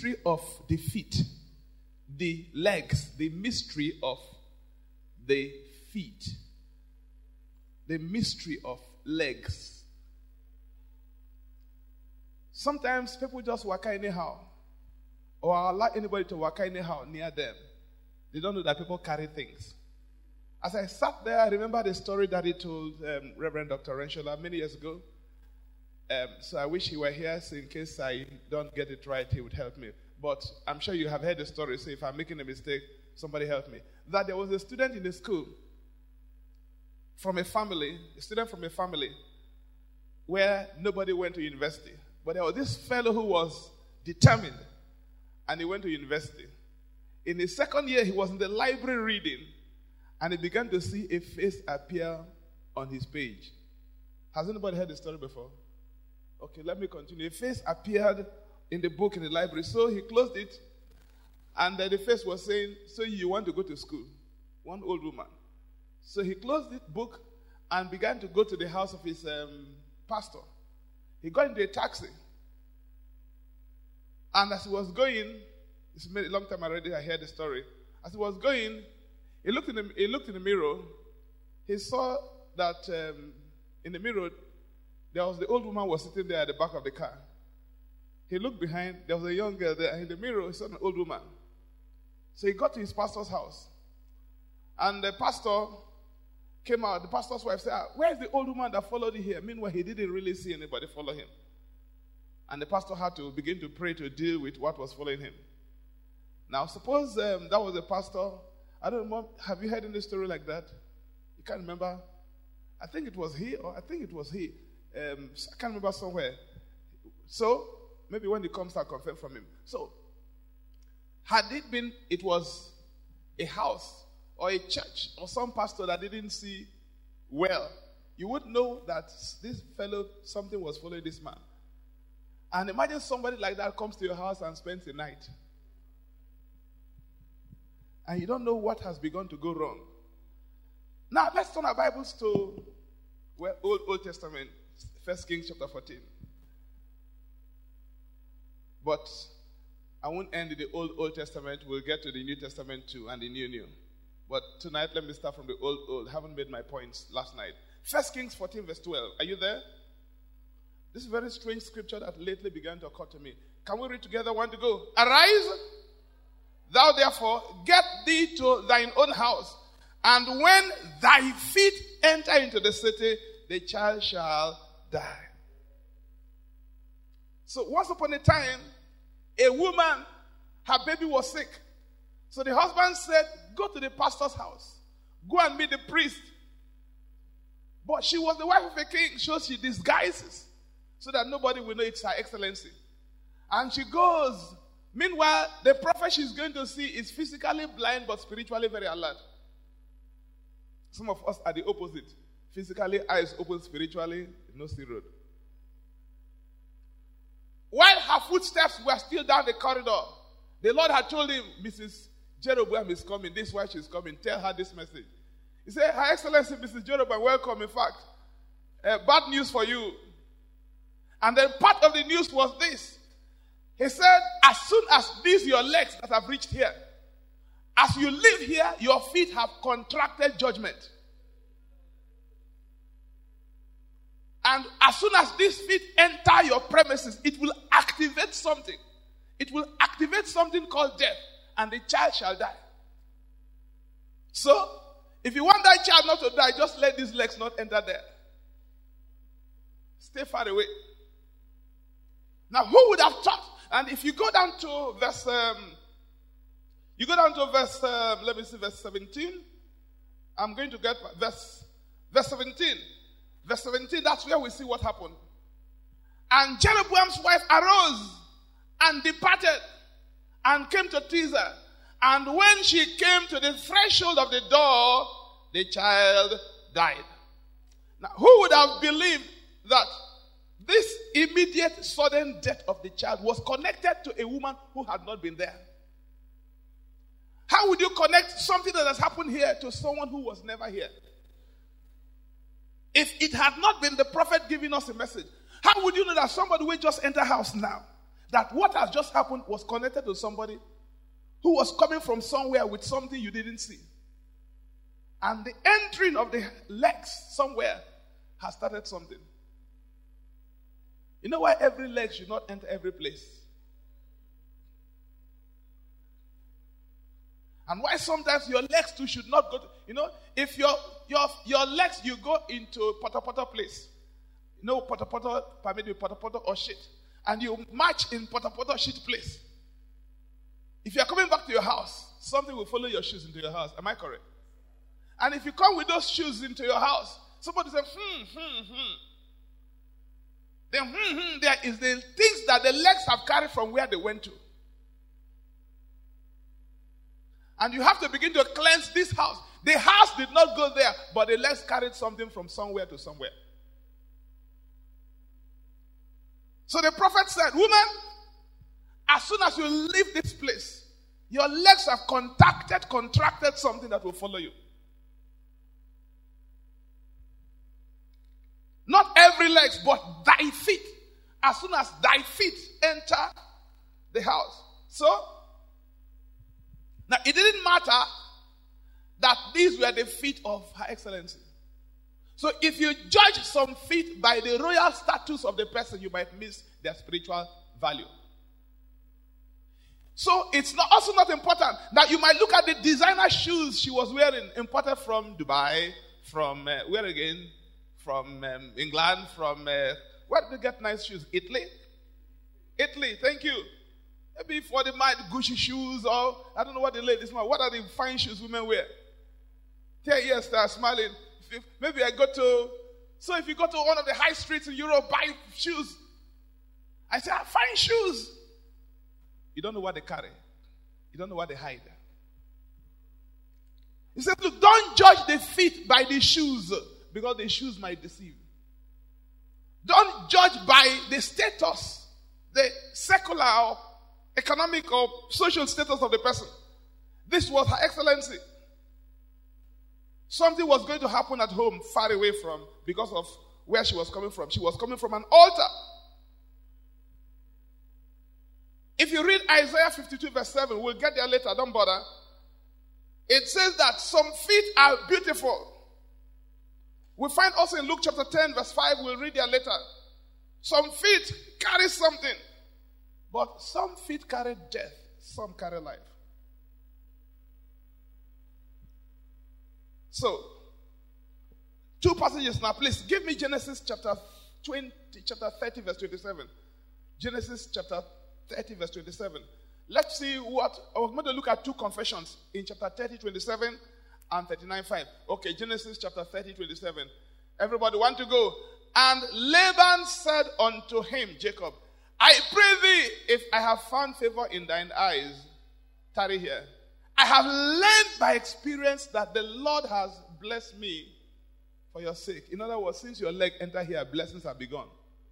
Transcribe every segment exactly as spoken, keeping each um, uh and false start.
mystery of the feet. The legs, the mystery of the feet. The mystery of legs. Sometimes people just walk anyhow, or allow anybody to walk anyhow near them. They don't know that people carry things. As I sat there, I remember the story that he told um, Reverend Doctor Renshola many years ago. Um, so I wish he were here, so in case I don't get it right, he would help me. But I'm sure you have heard the story, so if I'm making a mistake, somebody help me. That there was a student in the school from a family, a student from a family where nobody went to university. But there was this fellow who was determined, and he went to university. In his second year, he was in the library reading, and he began to see a face appear on his page. Has anybody heard the story before? Okay, let me continue. A face appeared in the book in the library. So he closed it, and then the face was saying, so you want to go to school? One old woman. So he closed the book and began to go to the house of his um, pastor. He got into a taxi. And as he was going, it's been a long time already, I heard the story. As he was going, he looked in the, he looked in the mirror. He saw that um, in the mirror, there was the old woman was sitting there at the back of the car. He looked behind, there was a young girl there. In the mirror, he saw an old woman. So he got to his pastor's house. And the pastor came out. The pastor's wife said, where's the old woman that followed you here? Meanwhile, he didn't really see anybody follow him. And the pastor had to begin to pray to deal with what was following him. Now, suppose um, that was a pastor. I don't know, have you heard any story like that? You can't remember? I think it was he, or I think it was he. Um, I can't remember somewhere. So, maybe when he comes, I'll confirm from him. So, had it been, it was a house or a church or some pastor that didn't see well, you would know that this fellow, something was following this man. And imagine somebody like that comes to your house and spends the night. And you don't know what has begun to go wrong. Now, let's turn our Bibles to well, Old, Old Testament, First Kings chapter fourteen. But I won't end in the Old, Old Testament. We'll get to the New Testament too, and the New, New. But tonight, let me start from the Old, Old. I haven't made my points last night. First Kings fourteen, verse twelve. Are you there? This is a very strange scripture that lately began to occur to me. Can we read together? One to go. Arise, thou therefore, get thee to thine own house, and when thy feet enter into the city, the child shall die. So once upon a time, a woman, her baby was sick. So the husband said, go to the pastor's house. Go and meet the priest. But she was the wife of a king, so she disguises so that nobody will know it's her excellency. And she goes. Meanwhile, the prophet she's going to see is physically blind but spiritually very alert. Some of us are the opposite. Physically eyes open, spiritually no see road. While her footsteps were still down the corridor, the Lord had told him, Missus Jeroboam is coming. This is why she's coming. Tell her this message. He said, Her Excellency, Missus Jeroboam, welcome. In fact, uh, bad news for you. And then part of the news was this. He said, as soon as these your legs that have reached here, as you live here, your feet have contracted judgment. And as soon as these feet enter your premises, it will activate something. It will activate something called death, and the child shall die. So, if you want that child not to die, just let these legs not enter there. Stay far away. Now, who would have thought? And if you go down to verse, um, you go down to verse, um, let me see, verse seventeen. I'm going to get verse, verse seventeen. Verse seventeen, that's where we see what happened. And Jeroboam's wife arose and departed and came to Tirzah. And when she came to the threshold of the door, the child died. Now, who would have believed that this immediate sudden death of the child was connected to a woman who had not been there? How would you connect something that has happened here to someone who was never here? If it had not been the prophet giving us a message, how would you know that somebody will just enter house now? that what has just happened was connected to somebody who was coming from somewhere with something you didn't see. And the entering of the legs somewhere has started something. You know why every leg should not enter every place? And why sometimes your legs too should not go to, you know, if your your your legs, you go into Potter Potter place. You know, Potter Potter, permit Potter Potter or shit. And you march in Potter Potter shit place. If you are coming back to your house, something will follow your shoes into your house. Am I correct? And if you come with those shoes into your house, somebody says, hmm, hmm, hmm. Then, hmm, hmm, there is the things that the legs have carried from where they went to. And you have to begin to cleanse this house. The house did not go there, but the legs carried something from somewhere to somewhere. So the prophet said, woman, as soon as you leave this place, your legs have contacted, contracted something that will follow you. Not every legs, but thy feet. As soon as thy feet enter the house. So, now it didn't matter that these were the feet of Her Excellency. So if you judge some feet by the royal status of the person, you might miss their spiritual value. So it's not, also not important that you might look at the designer shoes she was wearing, imported from Dubai, from uh, where again? From um, England, from, uh, where did they get nice shoes? Italy? Italy, thank you. Maybe for the man, Gucci shoes, or I don't know what the ladies want. What are the fine shoes women wear? Ten years they are smiling. If, maybe I go to, so if you go to one of the high streets in Europe, buy shoes. I say, ah, fine shoes. You don't know what they carry. You don't know what they hide. He said, look, don't judge the feet by the shoes, because the shoes might deceive. Don't judge by the status, the secular or economic or social status of the person. This was Her Excellency. Something was going to happen at home far away from, because of where she was coming from. She was coming from an altar. If you read Isaiah fifty-two verse seven, we'll get there later, don't bother. It says that some feet are beautiful. We find also in Luke chapter ten verse five, we'll read there later. Some feet carry something, but some feet carry death, some carry life. So, two passages now, please. Give me Genesis chapter twenty, chapter thirty verse twenty-seven. Genesis chapter thirty verse twenty-seven. Let's see what, I was going to look at two confessions in chapter thirty, twenty-seven and thirty-nine, five. Okay, Genesis chapter thirty, twenty-seven. Everybody want to go? And Laban said unto him, Jacob, I pray thee, if I have found favor in thine eyes, tarry here. I have learned by experience that the Lord has blessed me for your sake. In other words, since your leg enter here, blessings have begun.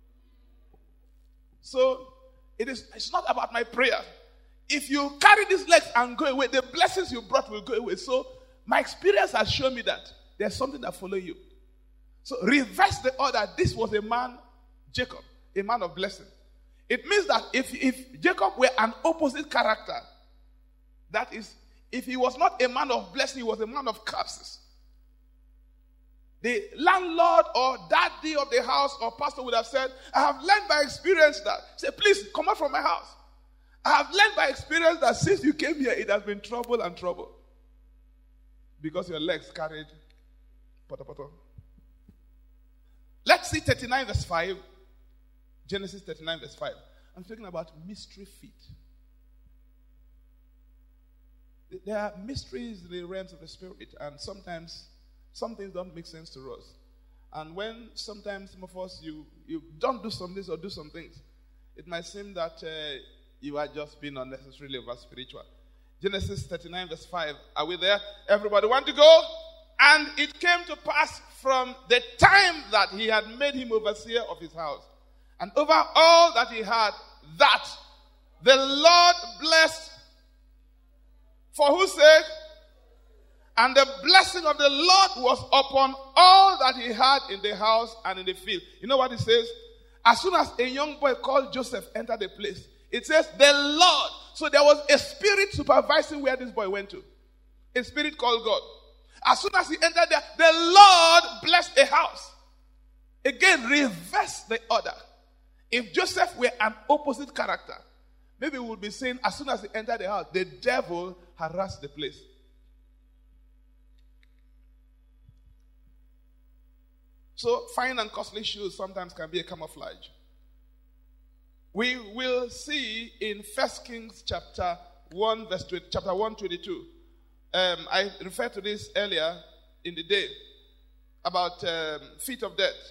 So, it is, it's not about my prayer. If you carry these legs and go away, the blessings you brought will go away. So, my experience has shown me that there's something that follows you. So, reverse the order. This was a man, Jacob, a man of blessing. It means that if, if Jacob were an opposite character, that is, if he was not a man of blessing, he was a man of curses. The landlord or daddy of the house or pastor would have said, I have learned by experience that. Say, please come out from my house. I have learned by experience that since you came here, it has been trouble and trouble. Because your legs carried poto poto. Let's see thirty-nine verse five. Genesis thirty-nine verse five. I'm talking about mystery feet. There are mysteries in the realms of the spirit, and sometimes some things don't make sense to us. And when sometimes some of us, you, you don't do some things or do some things, it might seem that uh, you are just being unnecessarily over spiritual. Genesis thirty-nine verse five. Are we there? Everybody want to go? And it came to pass from the time that he had made him overseer of his house, and over all that he had, that the Lord blessed. For whose sake? And the blessing of the Lord was upon all that he had in the house and in the field. You know what it says? As soon as a young boy called Joseph entered the place, It says, the Lord. So there was a spirit supervising where this boy went to. A spirit called God. As soon as he entered there, the Lord blessed a house. Again, reverse the order. If Joseph were an opposite character, maybe we would be saying, as soon as he entered the house, the devil harassed the place. So, fine and costly shoes sometimes can be a camouflage. We will see in First Kings chapter one, verse twenty, chapter one, twenty-two. Um, I referred to this earlier in the day about um, feet of death.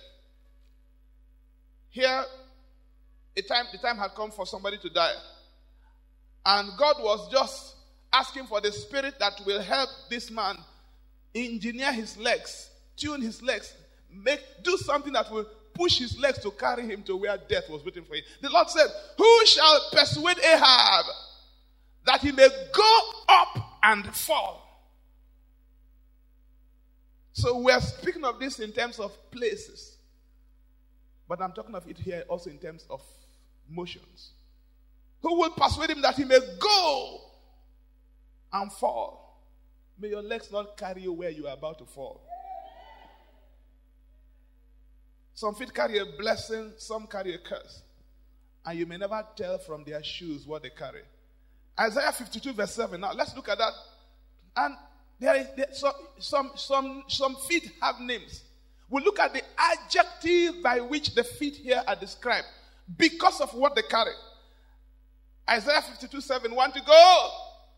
Here, a time, the time had come for somebody to die. And God was just asking for the spirit that will help this man engineer his legs, tune his legs, make do something that will push his legs to carry him to where death was waiting for him. The Lord said, who shall persuade Ahab that he may go up and fall? So we are speaking of this in terms of places. But I'm talking of it here also in terms of motions. Who will persuade him that he may go and fall? May your legs not carry you where you are about to fall. Some feet carry a blessing, some carry a curse. And you may never tell from their shoes what they carry. Isaiah fifty-two verse seven. Now let's look at that. And there is there, so, some, some, some feet have names. We'll look at the adjective by which the feet here are described because of what they carry. Isaiah fifty-two seven. Want to go?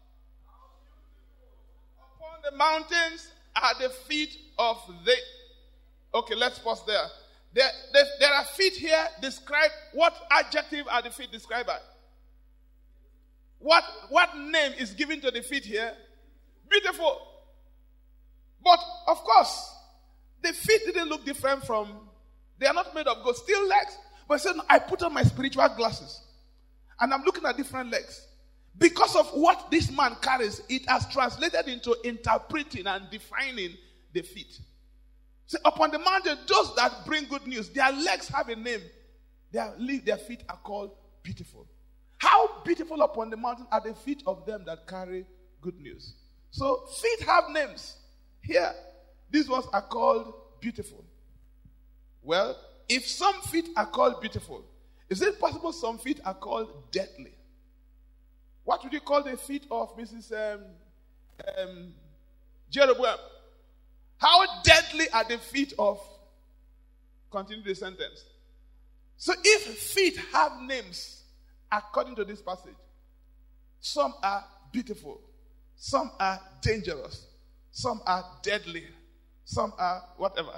Upon the mountains are the feet of the... Okay, let's pause there. There, there. there are feet here described. What adjective are the feet described by? What, what name is given to the feet here? Beautiful. But, of course, the feet didn't look different from... They are not made of gold. Still legs. But he said, no, I put on my spiritual glasses. And I'm looking at different legs. Because of what this man carries, it has translated into interpreting and defining the feet. So upon the mountain, those that bring good news, their legs have a name. Their, their feet are called beautiful. How beautiful upon the mountain are the feet of them that carry good news. So feet have names. Here, these ones are called beautiful. Well, if some feet are called beautiful, is it possible some feet are called deadly? What would you call the feet of Missus Um, um, Jeroboam? How deadly are the feet of... Continue the sentence. So if feet have names, according to this passage, some are beautiful, some are dangerous, some are deadly, some are whatever.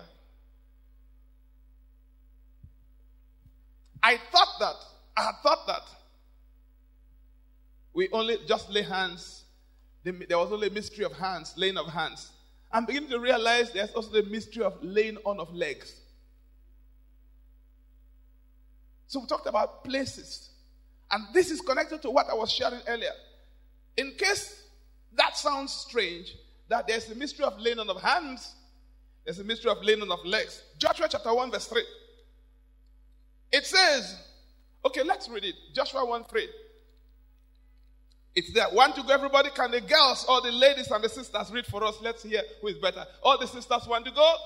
I thought that, I had thought that we only just lay hands. There was only a mystery of hands, laying of hands. I'm beginning to realize there's also the mystery of laying on of legs. So we talked about places. And this is connected to what I was sharing earlier. In case that sounds strange, that there's a mystery of laying on of hands, there's a mystery of laying on of legs. Joshua chapter one verse three. It says, okay, let's read it. Joshua one three. It's there. Want to go, everybody? Can the girls or the ladies and the sisters read for us? Let's hear who is better. All the sisters want to go?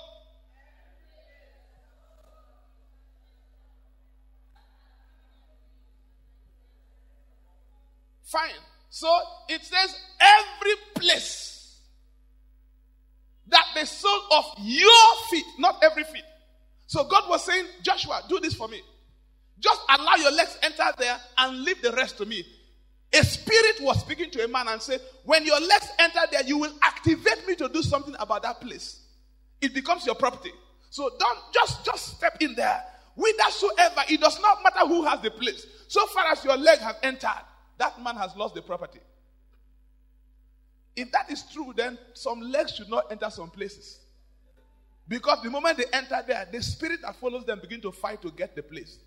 Fine. So it says every place that the sole of your feet, not every feet. So God was saying, Joshua, do this for me. Just allow your legs enter there and leave the rest to me. A spirit was speaking to a man and said, when your legs enter there, you will activate me to do something about that place. It becomes your property. So don't just, just step in there. Whithersoever, it does not matter who has the place. So far as your leg has entered, that man has lost the property. If that is true, then some legs should not enter some places. Because the moment they enter there, the spirit that follows them begin to fight to get the place.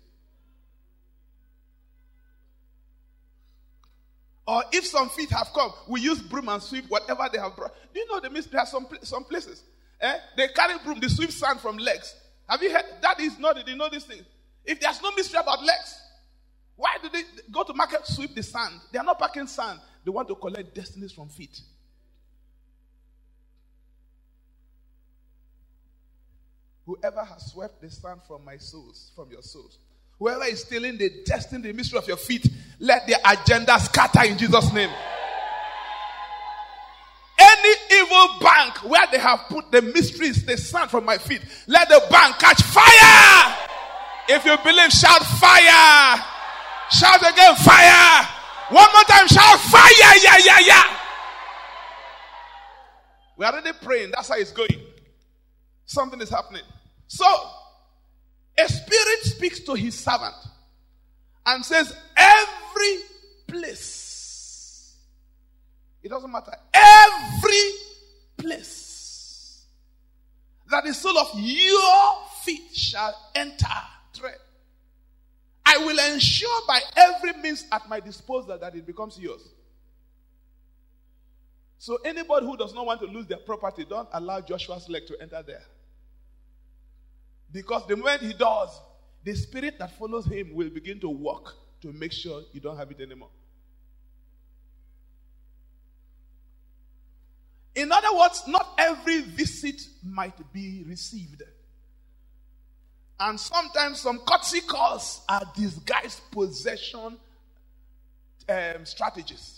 Or if some feet have come, we use broom and sweep whatever they have brought. Do you know the mystery? There are some, some places. Eh? They carry broom, they sweep sand from legs. Have you heard? That is not, did you know this thing? If there's no mystery about legs, Why do they go to market, sweep the sand? They are not packing sand. They want to collect destinies from feet. Whoever has swept the sand from my souls, from your souls, whoever is stealing the destiny, the mystery of your feet, let their agenda scatter in Jesus' name. Any evil bank where they have put the mysteries, the sand from my feet, let the bank catch fire. If you believe, shout fire. Shout again, fire. One more time, shout fire. Yeah, yeah, yeah. We are already praying. That's how it's going. Something is happening. So, a spirit speaks to his servant and says, every place. It doesn't matter. Every place that the sole of your feet shall enter, tread. I will ensure by every means at my disposal that it becomes yours. So anybody who does not want to lose their property, don't allow Joshua's leg to enter there. Because the moment he does, the spirit that follows him will begin to work to make sure you don't have it anymore. In other words, not every visit might be received. And sometimes some courtesy calls are disguised possession um, strategies.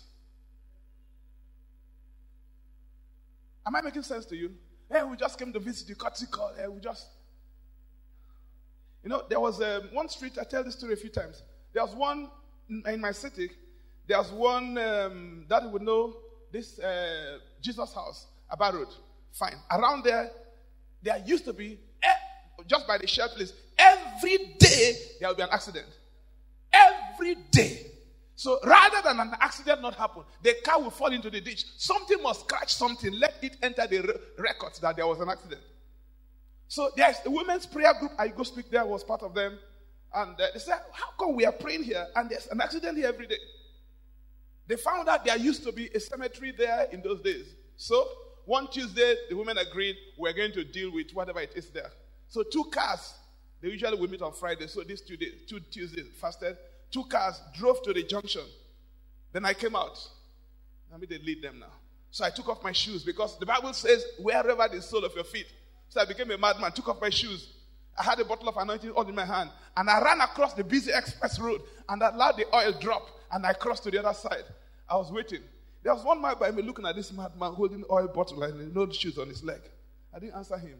Am I making sense to you? Hey, we just came to visit you, courtesy call. Hey, we just... You know, there was um, one street, I tell this story a few times. There was one in my city, there was one um, that you would know, this uh, Jesus House, Abba Road. Fine. Around there, there used to be, eh, just by the shared place, every day there will be an accident. Every day. So rather than an accident not happen, the car will fall into the ditch. Something must scratch something. Let it enter the re- records that there was an accident. So there's a women's prayer group. I go speak there, was part of them. And uh, they said, how come we are praying here and there's an accident here every day? They found out there used to be a cemetery there in those days. So one Tuesday, the women agreed we're going to deal with whatever it is there. So two cars, they usually will meet on Friday. So these two days, two Tuesdays fasted. Two cars drove to the junction. Then I came out. Let me lead them now. So I took off my shoes because the Bible says, wherever the sole of your feet. So I became a madman, took off my shoes. I had a bottle of anointing oil in my hand. And I ran across the busy express road and I allowed the oil drop. And I crossed to the other side. I was waiting. There was one man by me looking at this madman holding the oil bottle and no shoes on his leg. I didn't answer him.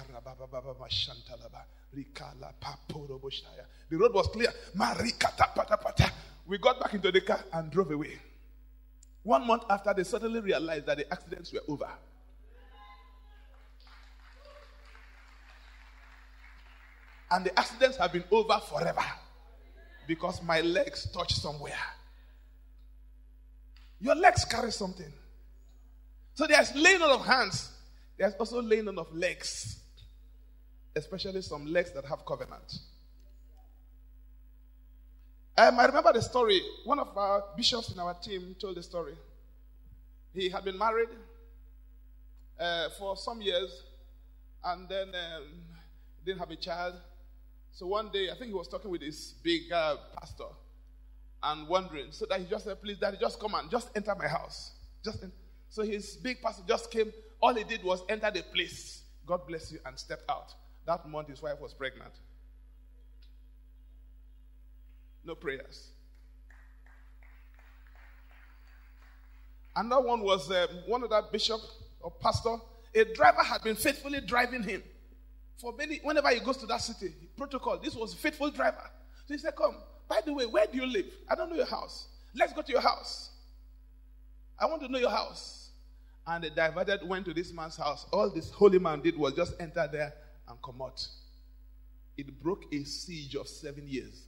The road was clear. We got back into the car and drove away. One month after, they suddenly realized that the accidents were over. And the accidents have been over forever. Because my legs touched somewhere. Your legs carry something. So there's laying on of hands. There's also laying on of legs. Especially some legs that have covenant. Um, I remember the story. One of our bishops in our team told the story. He had been married uh, for some years. And then um, didn't have a child. So one day, I think he was talking with this big uh, pastor. And wondering, so that he just said, please, Daddy, just come and just enter my house. Just in. So his big pastor just came. All he did was enter the place. God bless you, and step out. That month, his wife was pregnant. No prayers. Another one was um, one of that bishop or pastor. A driver had been faithfully driving him. For many, whenever he goes to that city, protocol, this was a faithful driver. So he said, come. By the way, where do you live? I don't know your house. Let's go to your house. I want to know your house. And they diverted, went to this man's house. All this holy man did was just enter there and come out. It broke a siege of seven years.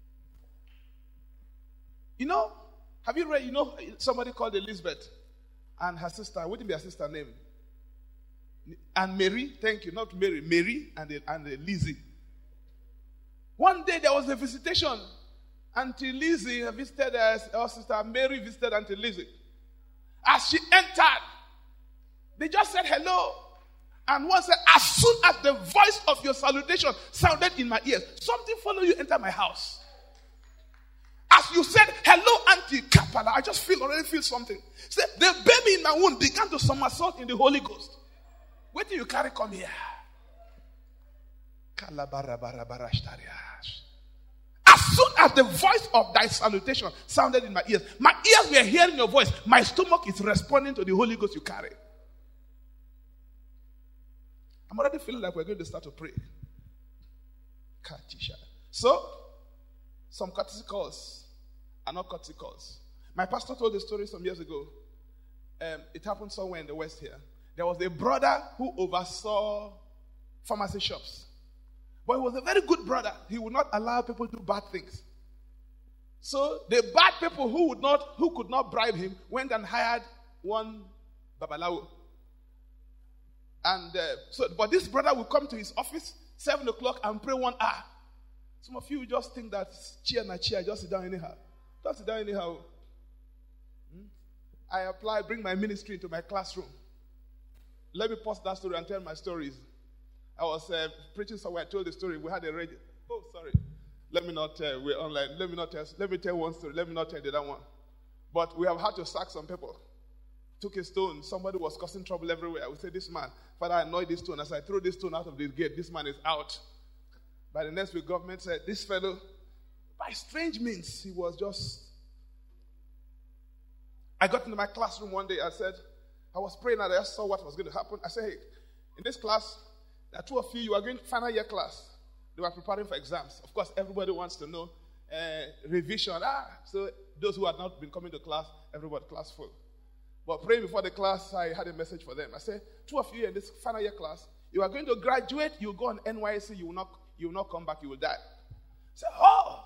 You know, have you read, you know, somebody called Elizabeth and her sister, what would be her sister name? And Mary, thank you, not Mary, Mary and, and Lizzie. One day there was a visitation. Auntie Lizzie visited her, her sister Mary visited Auntie Lizzie. As she entered, they just said hello. And one said, as soon as the voice of your salutation sounded in my ears, something followed you enter my house. As you said, hello, Auntie Kapala, I just feel already feel something. Say, the baby in my womb began to somersault in the Holy Ghost. Wait till you carry come here. As soon as the voice of thy salutation sounded in my ears, my ears were hearing your voice. My stomach is responding to the Holy Ghost you carry. I'm already feeling like we're going to start to pray. So, some courtesy calls are not courtesy calls. My pastor told a story some years ago. Um, it happened somewhere in the West here. There was a brother who oversaw pharmacy shops. But he was a very good brother. He would not allow people to do bad things. So the bad people who would not, who could not bribe him, went and hired one babalawo. And uh, so, but this brother would come to his office seven o'clock and pray one hour. Some of you just think that chair na chair, just sit down anyhow. Don't sit down anyhow. Hmm? I apply, bring my ministry into my classroom. Let me pause that story and tell my stories. I was uh, preaching somewhere. I told the story. We had a radio. Oh, sorry. Let me not. Uh, we're online. Let me not tell. Let me tell one story. Let me not tell the other one. But we have had to sack some people. Took a stone. Somebody was causing trouble everywhere. We said, "This man, Father, I annoyed this stone. As I throw this stone out of the gate, this man is out." By the next week, government said, "This fellow, by strange means, he was just." I got into my classroom one day. I said, I was praying and I just saw what was going to happen. I said, "Hey, in this class, there are two of you. You are going to final year class." They were preparing for exams. Of course, everybody wants to know uh, revision. Ah, so those who had not been coming to class, everybody class full. But praying before the class, I had a message for them. I said, two of you in this final year class, you are going to graduate. You will go on N Y S C. You will not. You will not come back. You will die. I said, oh.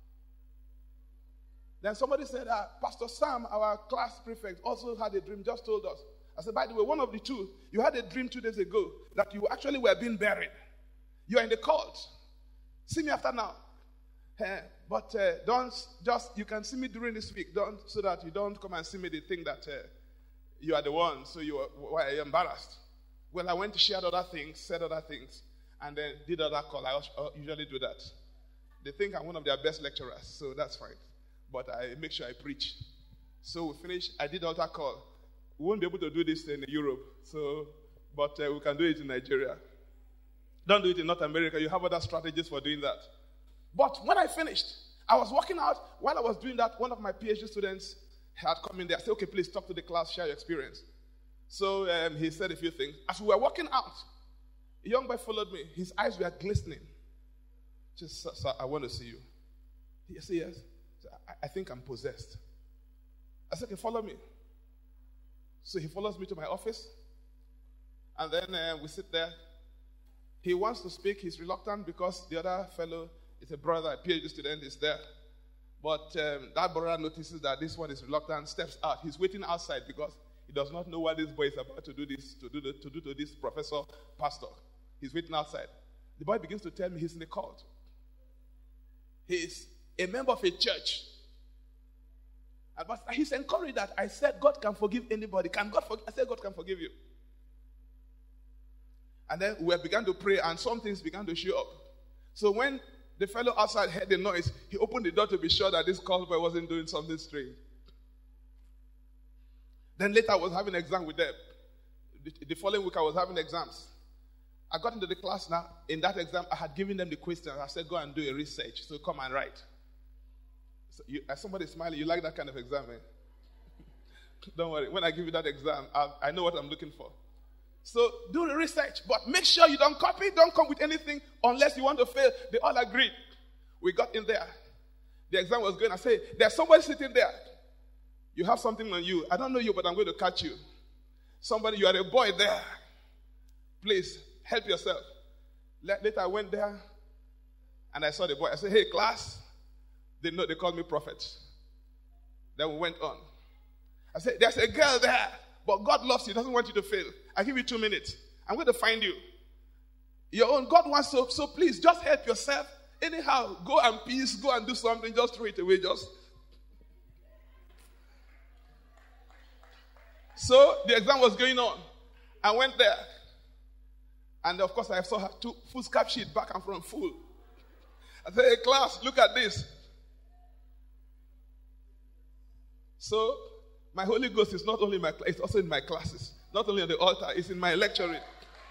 Then somebody said, ah, Pastor Sam, our class prefect, also had a dream. Just told us. I said, by the way, one of the two, you had a dream two days ago that you actually were being buried. You are in the cult. See me after now. Uh, but uh, don't just, you can see me during this week, don't, so that you don't come and see me, they think that uh, you are the one, so you are, why are you embarrassed? Well, I went to share other things, said other things, and then did other call. I usually do that. They think I'm one of their best lecturers, so that's fine. But I make sure I preach. So we finished, I did altar call. We won't be able to do this in Europe, so but uh, we can do it in Nigeria. Don't do it in North America. You have other strategies for doing that. But when I finished, I was walking out. While I was doing that, one of my PhD students had come in there. I said, okay, please talk to the class, share your experience. So um, he said a few things. As we were walking out, a young boy followed me. His eyes were glistening. Just, sir, sir, I want to see you. He said, yes. So I, I think I'm possessed. I said, okay, follow me. So he follows me to my office. And then uh, we sit there. He wants to speak. He's reluctant because the other fellow is a brother, a PhD student, is there. But um, that brother notices that this one is reluctant, steps out. He's waiting outside because he does not know what this boy is about to do this to do the, to do to this professor, pastor. He's waiting outside. The boy begins to tell me he's in a cult. He's a member of a church. But he's encouraged that I said God can forgive anybody. Can God forgive? I said God can forgive you. And then we began to pray, and some things began to show up. So when the fellow outside heard the noise, he opened the door to be sure that this cult boy wasn't doing something strange. Then later I was having an exam with them. The, the following week I was having exams. I got into the class now. In that exam, I had given them the questions. I said, go and do a research. So come and write. So you, as somebody smiling, you like that kind of exam, eh? Don't worry. When I give you that exam, I, I know what I'm looking for. So do the research, but make sure you don't copy, don't come with anything unless you want to fail. They all agreed. We got in there. The exam was going. I said, there's somebody sitting there. You have something on you. I don't know you, but I'm going to catch you. Somebody, you are a boy there. Please, help yourself. Later I went there and I saw the boy. I said, hey, class. They know they called me prophet. Then we went on. I said, there's a girl there. But God loves you. He doesn't want you to fail. I give you two minutes. I'm going to find you. Your own God wants to. So please, just help yourself. Anyhow, go and peace. Go and do something. Just throw it away. Just. So the exam was going on. I went there. And of course, I saw her two full scap sheet back and front full. I said, hey, class, look at this. So, my Holy Ghost is not only in my it's also in my classes. Not only on the altar, it's in my lecturing.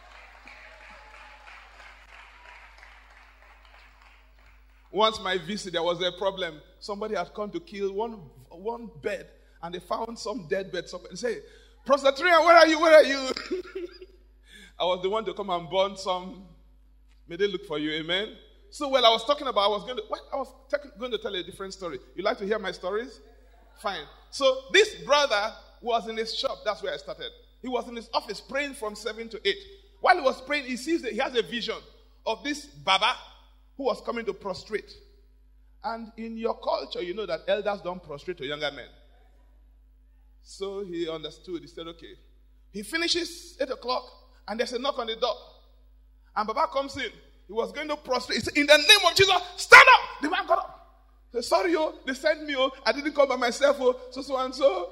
Once my visit, there was a problem. Somebody had come to kill one, one bed, and they found some dead bed somewhere. They say, Professor Trian, where are you? Where are you? I was the one to come and burn some. May they look for you, amen? So while I was talking about, I was going to, what? I was t- going to tell a different story. You like to hear my stories? Fine. So this brother was in his shop. That's where I started. He was in his office praying from seven to eight. While he was praying, he sees that he has a vision of this Baba who was coming to prostrate. And in your culture, you know that elders don't prostrate to younger men. So he understood. He said, okay. He finishes eight o'clock, and there's a knock on the door. And Baba comes in. He was going to prostrate. He said, in the name of Jesus, stand up. The man got up. He said, sorry, oh, they sent me, oh, I didn't come by myself, oh, so, so, and so.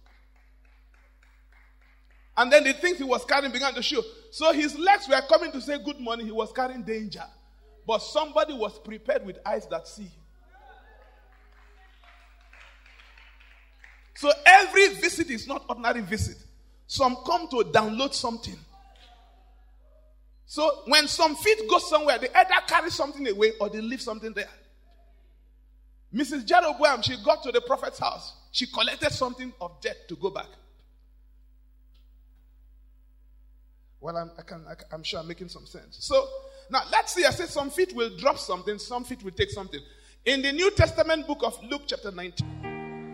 And then the things he was carrying began to show. So his legs were coming to say good morning. He was carrying danger. But somebody was prepared with eyes that see. So every visit is not ordinary visit. Some come to download something. So when some feet go somewhere, they either carry something away or they leave something there. Missus Jeroboam, she got to the prophet's house. She collected something of debt to go back. Well, I'm, I can, I can, I'm sure I'm making some sense. So, now let's see. I said some feet will drop something, some feet will take something. In the New Testament book of Luke chapter nineteen.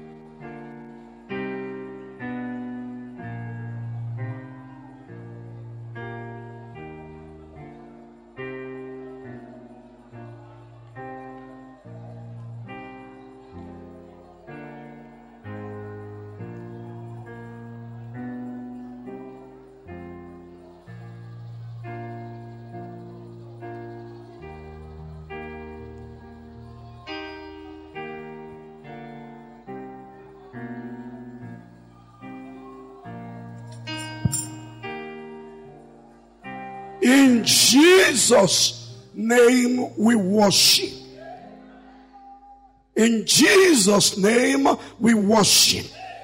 In Jesus' name we worship. In Jesus' name we worship.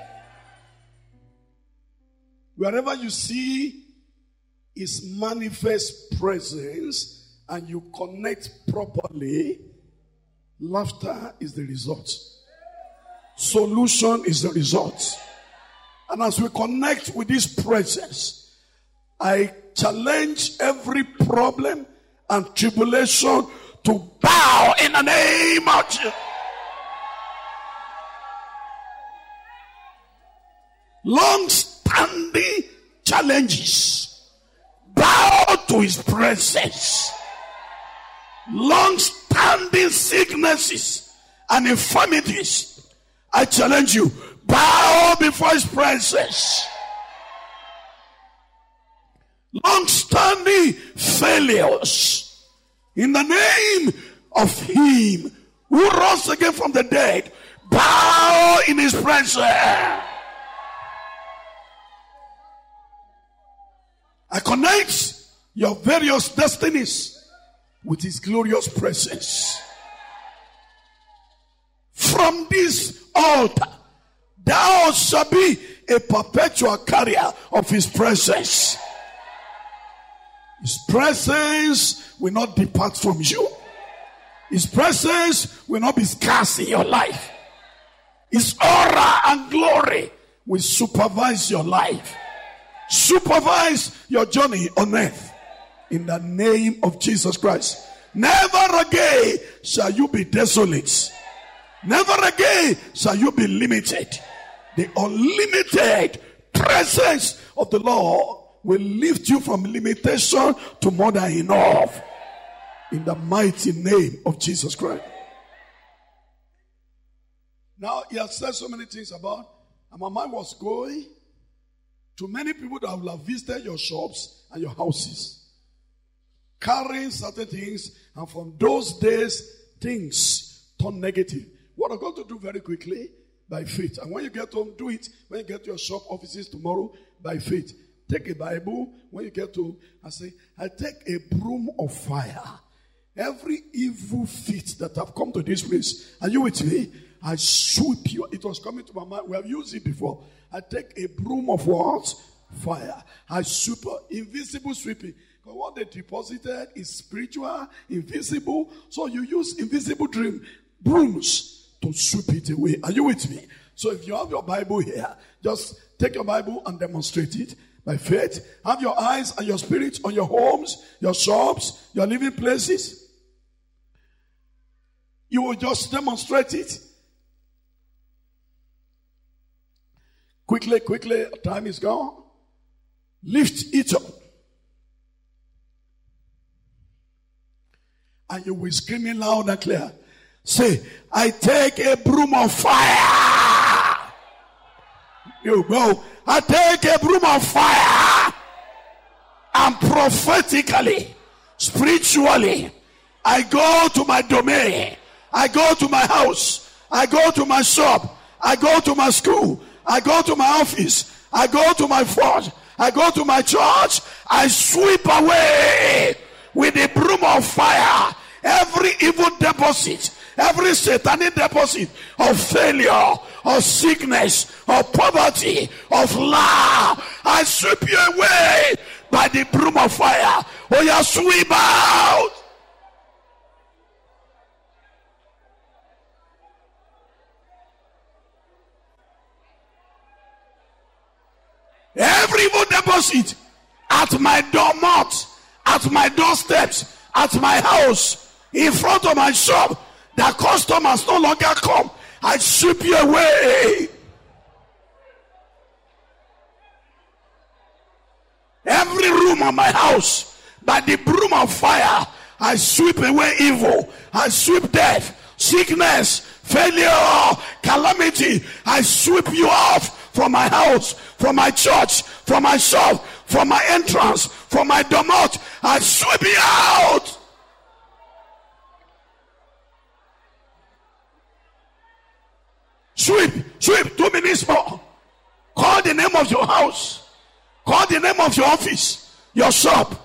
Wherever you see His manifest presence and you connect properly, laughter is the result. Solution is the result. And as we connect with this presence, I challenge every problem and tribulation to bow in the name of Jesus. Long-standing challenges bow to His presence. Long-standing sicknesses and infirmities, I challenge you, bow before His presence. Long-standing failures, in the name of Him who rose again from the dead, bow in His presence. I connect your various destinies with His glorious presence. From this altar, thou shalt be a perpetual carrier of His presence. His presence will not depart from you. His presence will not be scarce in your life. His aura and glory will supervise your life. Supervise your journey on earth. In the name of Jesus Christ. Never again shall you be desolate. Never again shall you be limited. The unlimited presence of the Lord will lift you from limitation to more than enough. In the mighty name of Jesus Christ. Now, he has said so many things about, and my mind was going to many people that will have visited your shops and your houses, carrying certain things, and from those days, things turn negative. What I'm going to do very quickly, by faith. And when you get home, do it. When you get to your shop offices tomorrow, by faith. Take a Bible when you get home and say, I take a broom of fire. Every evil feet that have come to this place, are you with me? I sweep you. It was coming to my mind. We have used it before. I take a broom of what? Fire. I sweep, invisible sweeping. Because what they deposited is spiritual, invisible. So you use invisible dream brooms to sweep it away. Are you with me? So if you have your Bible here, just take your Bible and demonstrate it by faith. Have your eyes and your spirit on your homes, your shops, your living places. You will just demonstrate it. Quickly, quickly, time is gone. Lift it up. And you will scream it loud and clear. Say, I take a broom of fire. You go. I take a broom of fire. And prophetically, spiritually, I go to my domain. I go to my house. I go to my shop. I go to my school. I go to my office. I go to my forge. I go to my church. I sweep away with the broom of fire every evil deposit, every satanic deposit of failure, of sickness, of poverty, of lack. I sweep you away by the broom of fire. Oh, yeah, sweep out. Every evil deposit at my doormat, at my doorsteps, at my house, in front of my shop, that customers no longer come. I sweep you away. Every room of my house, by the broom of fire, I sweep away evil. I sweep death, sickness, failure, calamity. I sweep you off from my house, from my church, from my shop, from my entrance, from my doormat. I sweep you out. Sweep, sweep, two minutes more. Call the name of your house. Call the name of your office, your shop.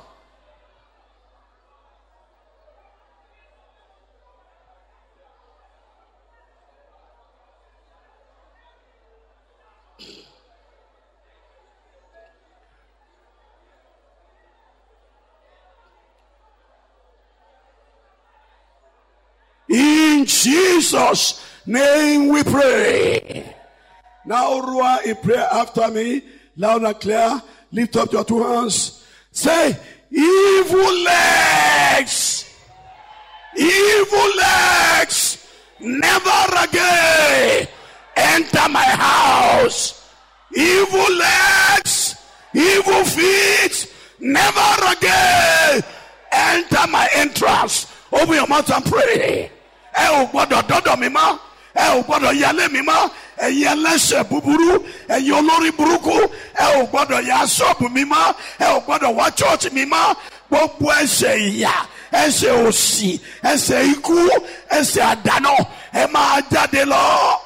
In Jesus' name we pray. Now roar a prayer after me, loud and clear. Lift up your two hands. Say, evil legs, evil legs, never again enter my house. Evil legs, evil feet, never again enter my entrance. Open your mouth and pray. Ẹ ò gbọ́dọ̀ dọ́dọ̀ mi mọ́. Ẹ ò gbọ́dọ̀ yálé mi mọ́. Ẹ̀yin ẹlẹ́ṣẹ̀ búburú. Ẹ̀yin olórí burúkú. Ẹ ò gbọ́dọ̀ yá ṣọ́ọ̀bù mi mọ́. Ẹ ò gbọ́dọ̀ wá chọ́ọ̀chì mi mọ́. Gbogbo ẹ̀ṣẹ̀ ìyà, ẹ̀ṣẹ̀ òṣì, ẹ̀ṣẹ̀ ikú, ẹ̀ṣẹ̀ àdánù. Ẹ máa jáde lọ.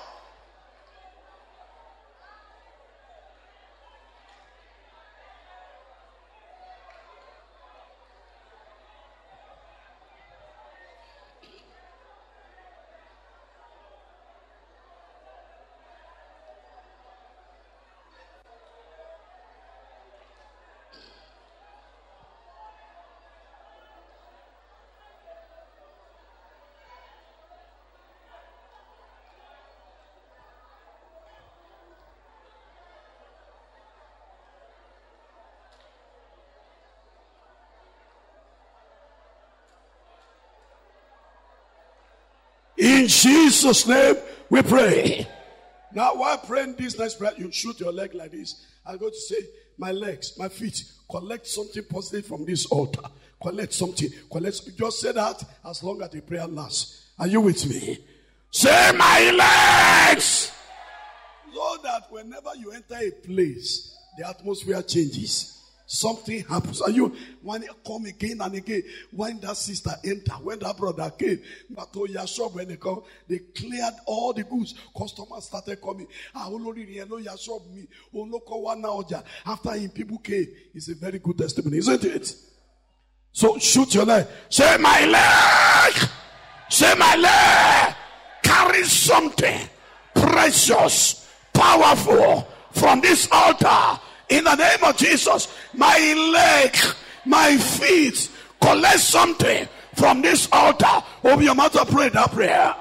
In Jesus' name we pray. Now while praying this next prayer, you shoot your leg like this. I'm going to say, my legs, my feet, collect something positive from this altar. Collect something. Collect. Just say that as long as the prayer lasts. Are you with me? Say, my legs. So that whenever you enter a place, the atmosphere changes. Something happens. Are you when you come again and again? When that sister enter, when that brother came, but to your shop when they come, they cleared all the goods. Customers started coming. Ah, your shop me. After him, people came. It's a very good testimony, isn't it? So shoot your leg. Say my leg. Say my leg. Carry carry something precious, powerful from this altar. In the name of Jesus, my leg, my feet, collect something from this altar. Open your mouth and pray that prayer.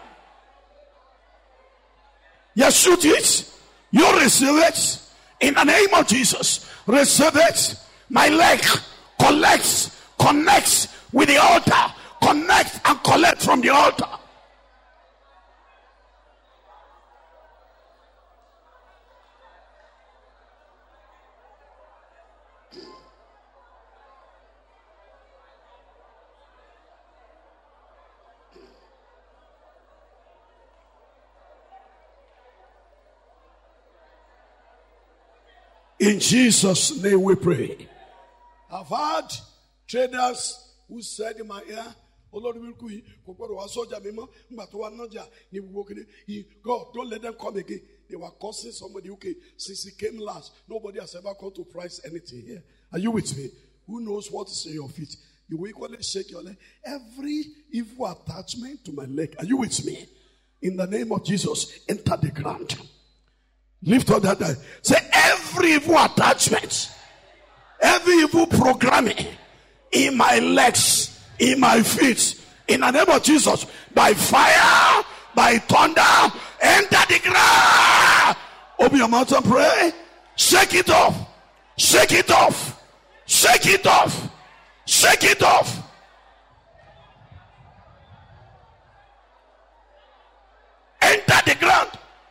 You shoot it. You receive it. In the name of Jesus, receive it. My leg collects, connects with the altar. Connect and collect from the altar. In Jesus' name we pray. I've had traders who said in my ear, oh Lord, God, don't let them come again. They were cursing somebody. Okay, since he came last, nobody has ever come to price anything here. Are you with me? Who knows what is in your feet? You will equally shake your leg. Every evil attachment to my leg. Are you with me? In the name of Jesus, enter the ground. Lift up that hand. Say, every evil attachment, every evil programming in my legs, in my feet, in the name of Jesus, by fire, by thunder, enter the ground. Open your mouth and pray. Shake it off. Shake it off. Shake it off. Shake it off. Enter the ground.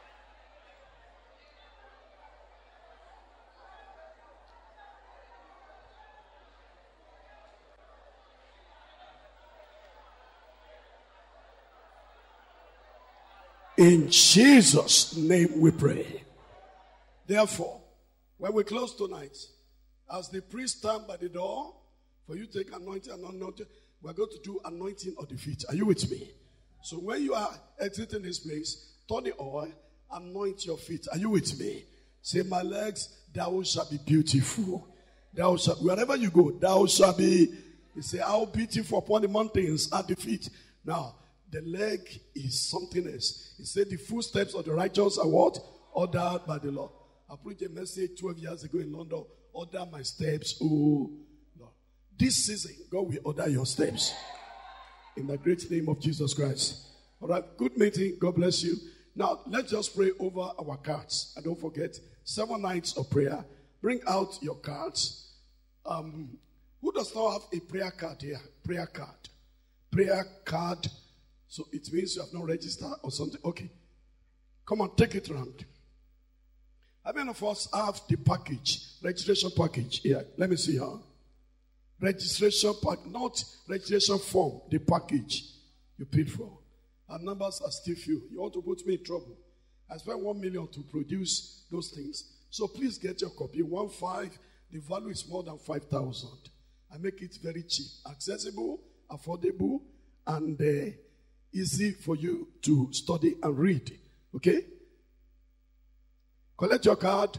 In Jesus' name we pray. Therefore, when we close tonight, as the priest stand by the door, for you to take anointing and anointing, we're going to do anointing of the feet. Are you with me? So when you are exiting this place, turn the oil, anoint your feet. Are you with me? Say, my legs, thou shalt be beautiful. Thou shalt, wherever you go, thou shalt be, you say, how beautiful upon the mountains are the feet. Now, the leg is something else. He said the footsteps of the righteous are what? Ordered by the Lord. I preached a message twelve years ago in London. Order my steps, oh Lord. This season, God will order your steps. In the great name of Jesus Christ. All right, good meeting. God bless you. Now, let's just pray over our cards. And don't forget, seven nights of prayer. Bring out your cards. Um, who does not have a prayer card here? Prayer card. Prayer card. So it means you have not registered or something. Okay. Come on, take it around. How many of us have the package, registration package here? Let me see here. Registration pack, not registration form, the package you paid for. Our numbers are still few. You want to put me in trouble. I spent one million to produce those things. So please get your copy. One five, the value is more than five thousand. I make it very cheap, accessible, affordable, and uh, easy for you to study and read. Okay? Collect your card.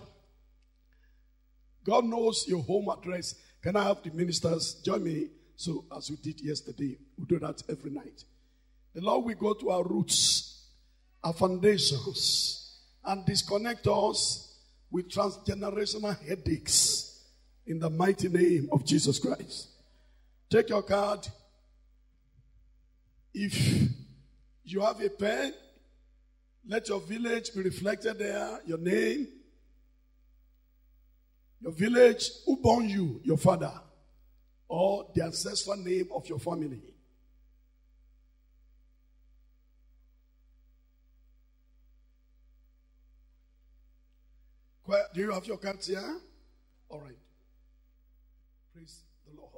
God knows your home address. Can I have the ministers join me? So as we did yesterday, we do that every night. The Lord will go to our roots, our foundations, and disconnect us with transgenerational headaches in the mighty name of Jesus Christ. Take your card. If you have a pen, let your village be reflected there, your name, your village, who born you, your father, or the ancestral name of your family. Do you have your cards here? All right. Praise the Lord.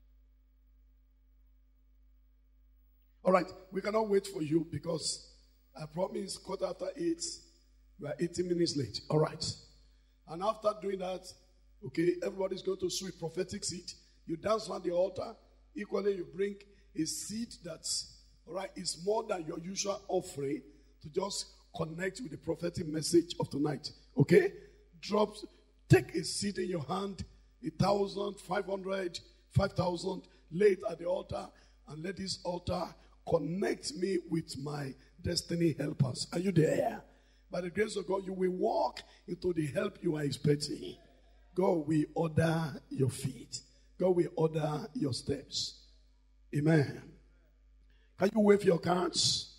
All right, we cannot wait for you because I promised quarter after eight, we are eighteen minutes late. All right. And after doing that, okay, everybody's going to sweep prophetic seed. You dance around the altar. Equally, you bring a seed that's, all right, is more than your usual offering to just connect with the prophetic message of tonight. Okay? Drop, take a seed in your hand, a thousand, five hundred, five thousand, lay it at the altar, and let this altar connect me with my destiny helpers. Are you there? By the grace of God, you will walk into the help you are expecting. God will order your feet. God will order your steps. Amen. Can you wave your cards?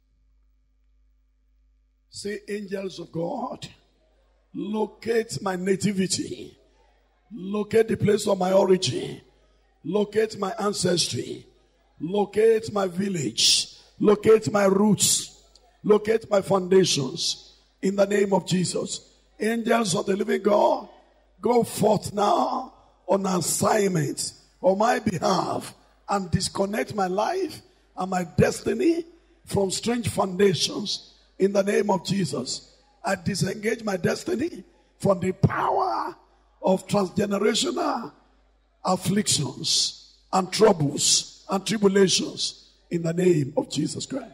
Say, angels of God, locate my nativity. Locate the place of my origin. Locate my ancestry. Locate my village. Locate my roots. Locate my foundations. In the name of Jesus. Angels of the living God, go forth now on assignment on my behalf and disconnect my life and my destiny from strange foundations. In the name of Jesus, I disengage my destiny from the power of transgenerational afflictions and troubles and tribulations in the name of Jesus Christ.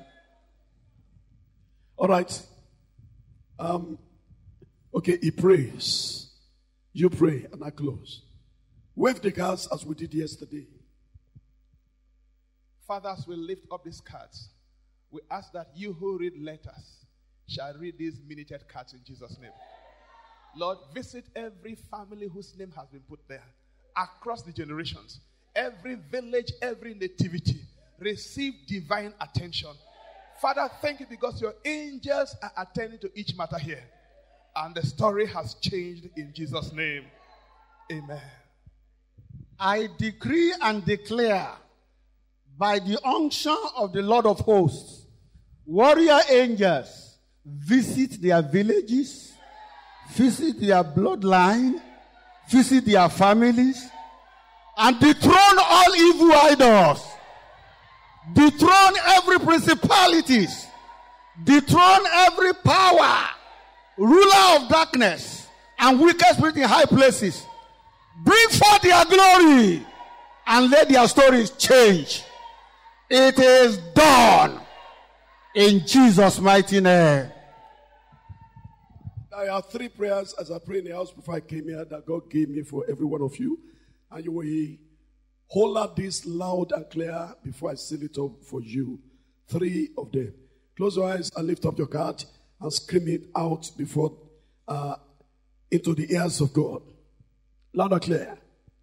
All right. Um, okay, he prays. You pray and I close. Wave the cards as we did yesterday. Fathers, we lift up these cards. We ask that you who read letters shall read these minuted cards in Jesus' name. Lord, visit every family whose name has been put there across the generations. Every village, every nativity, receive divine attention. Father, thank you because your angels are attending to each matter here. And the story has changed in Jesus' name. Amen. I decree and declare by the unction of the Lord of hosts, warrior angels visit their villages, visit their bloodline, visit their families, and dethrone all evil idols. Dethrone every principalities. Dethrone every power, ruler of darkness, and wicked spirit in high places. Bring forth their glory and let their stories change. It is done in Jesus' mighty name. I have three prayers as I pray in the house before I came here that God gave me for every one of you. And you will hold out this loud and clear before I seal it up for you. Three of them. Close your eyes and lift up your card and scream it out before uh, into the ears of God. Loud and clear.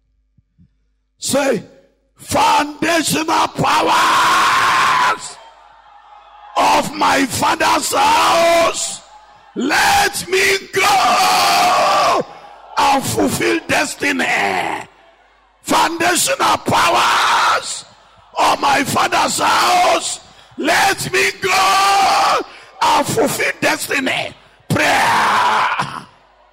Say, foundational powers of my father's house, let me go and fulfill destiny. Foundational powers of my father's house, let me go and fulfill destiny. Prayer.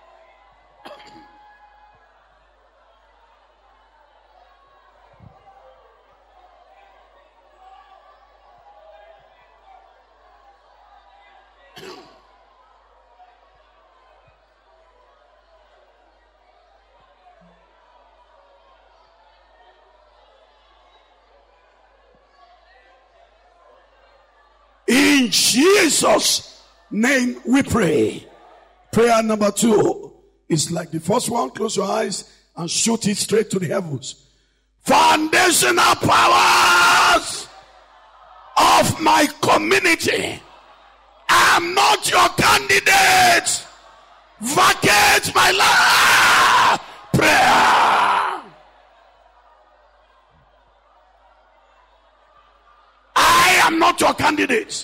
In Jesus' name we pray. Prayer number two is like the first one. Close your eyes and shoot it straight to the heavens. Foundational powers of my community, I'm not your candidate. Vacate my life. Prayer. I am not your candidate.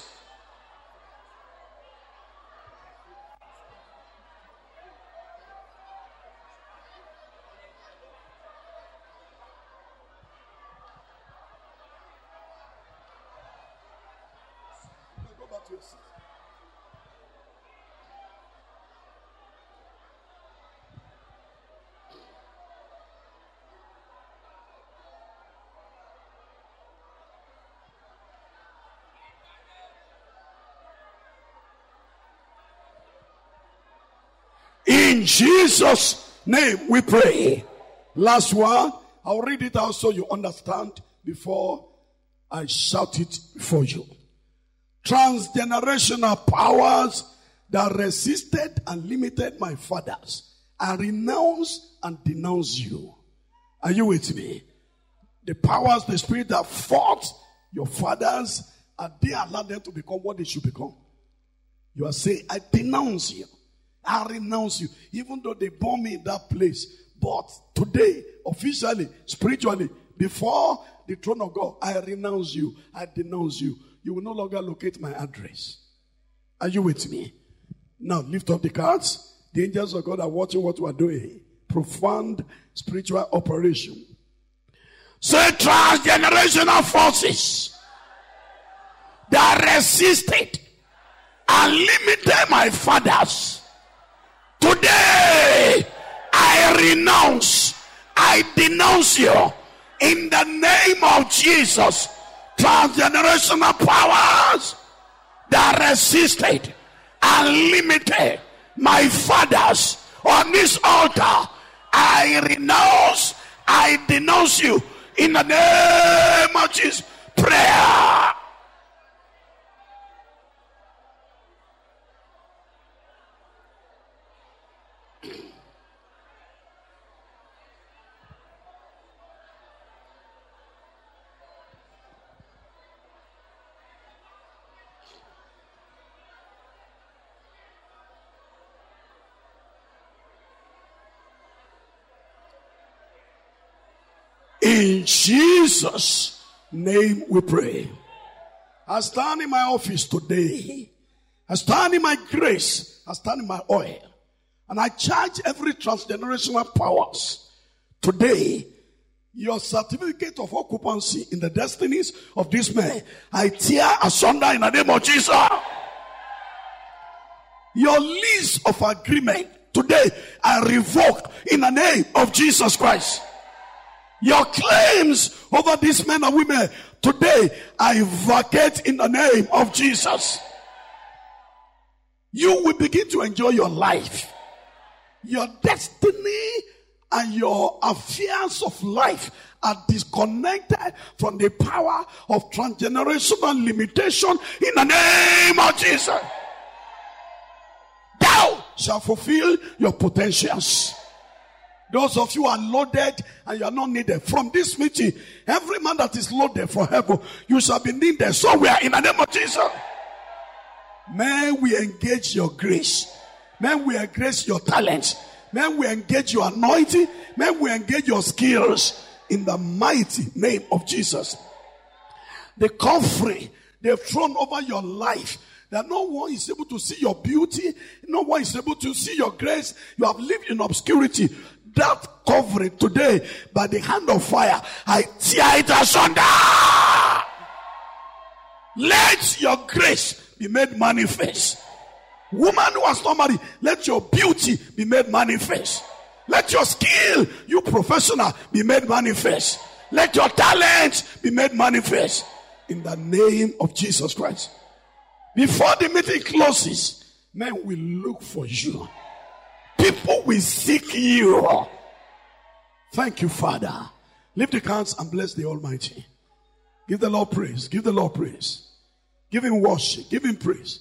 Go back to your seat. In Jesus' name we pray. Last one. I'll read it out so you understand before I shout it for you. Transgenerational powers that resisted and limited my fathers, I renounce and denounce you. Are you with me? The powers, the spirit that fought your fathers and they allow them to become what they should become. You are saying, I denounce you. I renounce you. Even though they born me in that place. But today, officially, spiritually, before the throne of God, I renounce you. I denounce you. You will no longer locate my address. Are you with me? Now, lift up the cards. The angels of God are watching what we are doing. Profound spiritual operation. Say transgenerational forces that resisted and limited my fathers. Today, I renounce, I denounce you in the name of Jesus. Transgenerational powers that resisted and limited my fathers on this altar, I renounce, I denounce you in the name of Jesus. Prayer. In Jesus' name we pray. I stand in my office today. I stand in my grace. I stand in my oil. And I charge every transgenerational powers. Today, your certificate of occupancy in the destinies of this man, I tear asunder in the name of Jesus. Your lease of agreement, today, I revoke in the name of Jesus Christ. Your claims over these men and women, today I vacate in the name of Jesus. You will begin to enjoy your life. Your destiny and your affairs of life are disconnected from the power of transgenerational limitation in the name of Jesus. Thou shalt fulfill your potentials. Those of you are loaded and you are not needed. From this meeting, every man that is loaded for heaven, you shall be needed somewhere in the name of Jesus. May we engage your grace. May we engage your talents. May we engage your anointing. May we engage your skills in the mighty name of Jesus. The covering they've thrown over your life, that no one is able to see your beauty, no one is able to see your grace. You have lived in obscurity. That covering today, by the hand of fire, I tear it asunder. Let your grace be made manifest. Woman who has not married, let your beauty be made manifest. Let your skill, you professional, be made manifest. Let your talent be made manifest. In the name of Jesus Christ. Before the meeting closes, men will look for you. People will seek you. Thank you, Father. Lift the hands and bless the Almighty. Give the Lord praise. Give the Lord praise. Give him worship. Give him praise.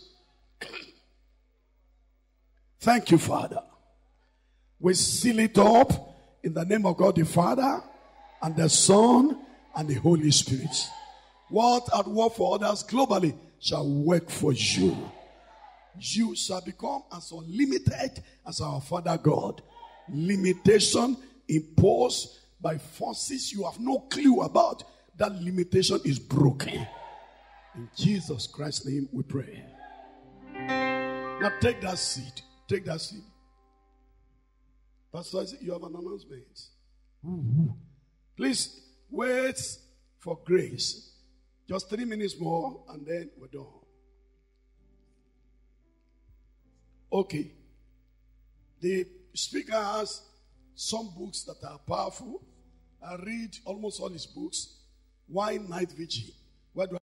Thank you, Father. We seal it up in the name of God the Father and the Son and the Holy Spirit. What at work for others globally shall work for you. You shall become as unlimited as our Father God. Limitation imposed by forces you have no clue about, that limitation is broken. In Jesus Christ's name we pray. Now take that seat. Take that seat. Pastor Isaac, you have an announcement. Mm-hmm. Please wait for grace. Just three minutes more and then we're done. Okay. The speaker has some books that are powerful. I read almost all his books. Why Night Vigil? Where do I